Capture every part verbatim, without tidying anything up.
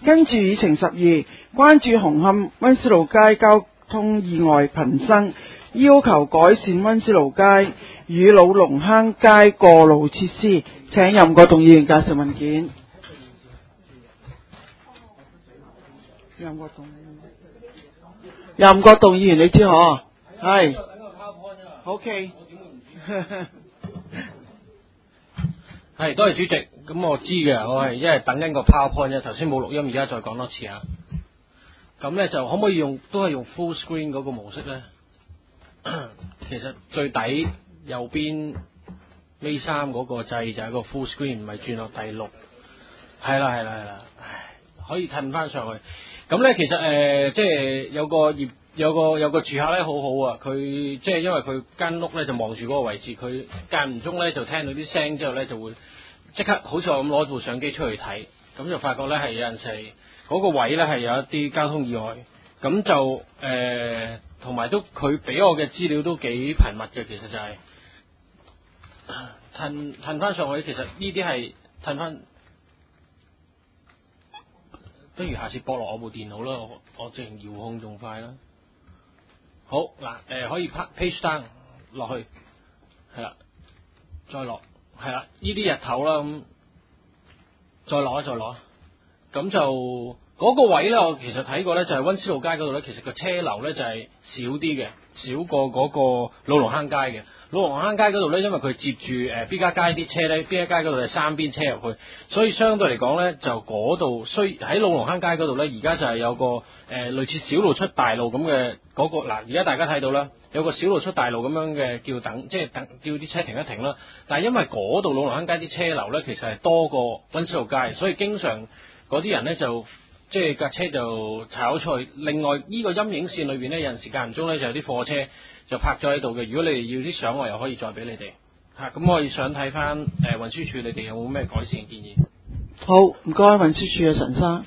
跟住議程十二，關注紅磡溫思勞街交通意外頻生，要求改善溫思勞街與老龍坑街過路設施。請任國棟議員介紹文件。任國棟，任國棟議員你知嗬？係。OK。 係，多謝主席。咁我知嘅，我係因為等緊個 PowerPoint 啫，頭先冇錄音，而家再講多次啊。咁咧就可唔可以用都係用 full screen 嗰個模式咧？其實最底右邊尾三嗰個掣就係個 full screen，唔係轉落第六。係啦係啦係啦，唉，可以褪翻上去。咁咧其實誒、呃，即係有個業有個有個住客咧好好啊，佢即係因為佢間屋咧就望住嗰個位置，佢間唔中咧就聽到啲聲之後咧就會即刻好似我咁攞部相機出去睇，咁就發覺咧係有陣時嗰個位咧係有一啲交通意外，咁就誒同埋都佢俾我嘅資料都幾頻密嘅，其實就係褪褪翻上去，其實呢啲係褪翻。不如下次播落我部電腦啦，我我直情遙控仲快啦。好嗱，誒、呃、可以 page down 落去，係啦，再落，係啦，呢啲日頭啦，咁再落啊，再落啊，咁就嗰、那個位咧，我其實睇過咧，就係溫思勞街嗰度咧，其實個車流咧就係少啲嘅，少過嗰個老龍坑街嘅。老龍坑街嗰度咧，因為佢接住誒邊家街啲車咧，邊家街嗰度係三邊車入去，所以相對嚟講咧，就嗰度雖喺老龍坑街嗰度咧，而家就係有個誒、呃、類似小路出大路咁嘅嗰個嗱，而家大家睇到啦，有個小路出大路咁樣嘅叫等，即係等叫啲車停一停啦。但係因為嗰度老龍坑街啲車流咧，其實係多過溫思勞街，所以經常嗰啲人咧就即係架車就炒出去。另外呢個陰影線裏邊咧，有陣時間唔中咧就有啲貨車就泊咗喺度嘅。如果你哋要啲相，我又可以再俾你哋嚇。咁、啊、我想睇翻誒運輸署，你哋有冇咩改善建議？ 好，唔該，運輸署嘅陳生。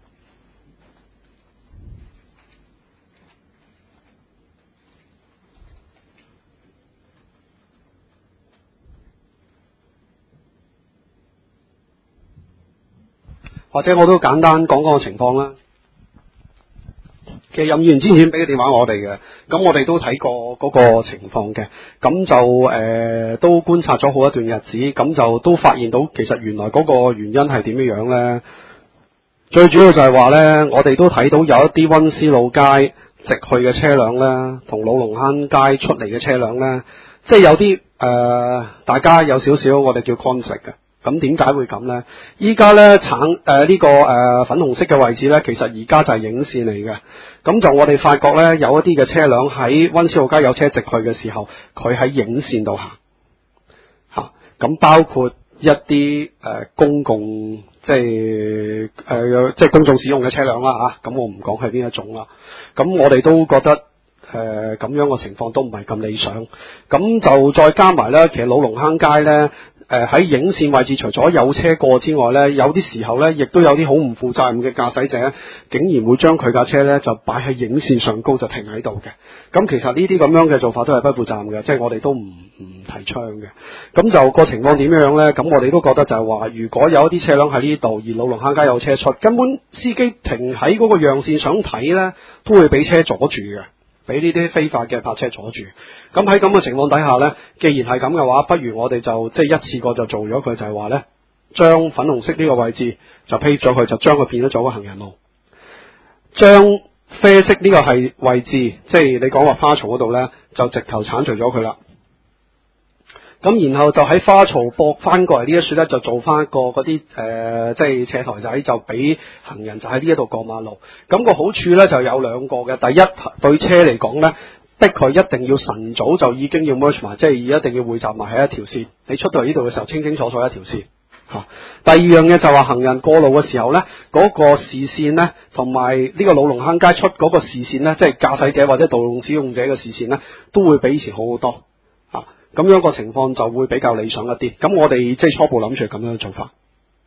或者我都簡單講講個情況啦。其實任議員之前俾個電話我哋嘅，咁我哋都睇過嗰個情況嘅，咁就誒、呃、都觀察咗好一段日子，咁就都發現到其實原來嗰個原因係點樣樣咧？最主要就係話咧，我哋都睇到有一啲溫思勞街直去嘅車輛咧，同老龍坑街出嚟嘅車輛咧，即係有啲誒、呃，大家有少少我哋叫 conflict 嘅。咁點解會咁呢？依家呢，橙誒呢、呃這個誒、呃、粉紅色嘅位置呢，其實而家就係影線嚟嘅。咁就我哋發覺呢，有一啲嘅車輛喺溫思勞街有車直去嘅時候，佢喺影線度行嚇。咁、啊、包括一啲誒、呃、公共即係誒、呃、即係公眾使用嘅車輛啦嚇。咁、啊、我唔講係邊一種啦。咁我哋都覺得誒咁、呃、樣嘅情況都唔係咁理想。咁就再加埋呢，其實老龍坑街呢。誒喺、呃、影線位置，除咗有車過之外呢，有啲時候呢，亦都有啲好唔負責任嘅駕駛者，竟然會將佢架車呢就擺喺影線上高就停喺度嘅。咁其實呢啲咁樣嘅做法都係不負責任嘅，即係我哋都唔唔提倡嘅。咁就個情況點樣呢？咁我哋都覺得就係話，如果有一啲車輛喺呢度，而老龍坑街有車出，根本司機停喺嗰個讓線想睇呢，都會俾車阻住嘅。俾呢啲非法嘅泊車阻住，咁喺咁嘅情況底下呢，既然係咁嘅話，不如我哋就即係一次過就做咗佢，就係話呢，將粉紅色呢個位置就 pave 咗佢，就將佢變咗做個行人路，將啡色呢個係位置，即係你講話花槽嗰度呢，就直頭剷除咗佢啦。咁然後就喺花槽駁翻過嚟呢一處咧，就做翻一個嗰啲誒，即係斜台仔，就俾行人就喺呢一度過馬路。咁、個好處咧就有兩個嘅，第一對車嚟講咧，逼佢一定要晨早就已經要 merge 埋，即係一定要匯集埋喺一條線。你出到嚟呢度嘅時候，清清楚楚一條線嚇、啊。第二樣嘢就話行人過路嘅時候咧，嗰、個視線咧，同埋呢個老龍坑街出嗰個視線咧，即係駕駛者或者道路使用者嘅視線咧，都會比以前好好多。咁樣個情況就會比較理想一啲。咁我哋即係初步諗住咁樣嘅做法。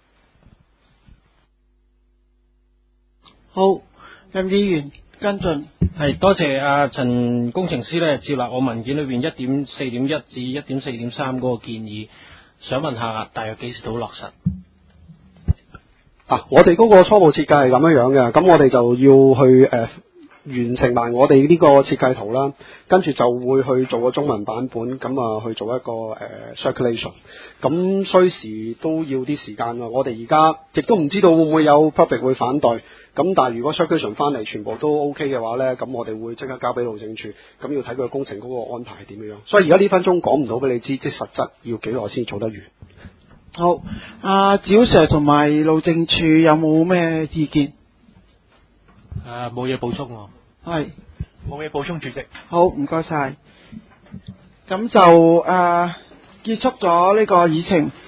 好，任議員跟進。 係多謝阿陳工程師咧接納我文件裏邊一點四點一至一點四點三嗰個建議，想問下大約幾時到落實？ 啊，我哋嗰個初步設計係咁樣樣嘅，咁我哋就要去誒、呃、完成埋我哋呢個設計圖啦，跟住就會去做個中文版本，咁啊去做一個誒、呃、circulation，咁需時都要啲時間啊。我哋而家亦都唔知道會唔會有 public 會反對，咁但係如果 circulation 翻嚟全部都 OK 嘅話呢，咁我哋會即刻交俾路政處，咁要睇佢工程嗰個安排係點樣。所以而家呢分鐘講唔到俾你知，即係實質要幾耐先做得完。 好，阿趙 Sir 同埋路政處有冇咩意見？ 誒冇嘢補充喎。 係冇嘢補充，主席。 好，唔該晒。咁就誒、呃、結束咗呢個議程。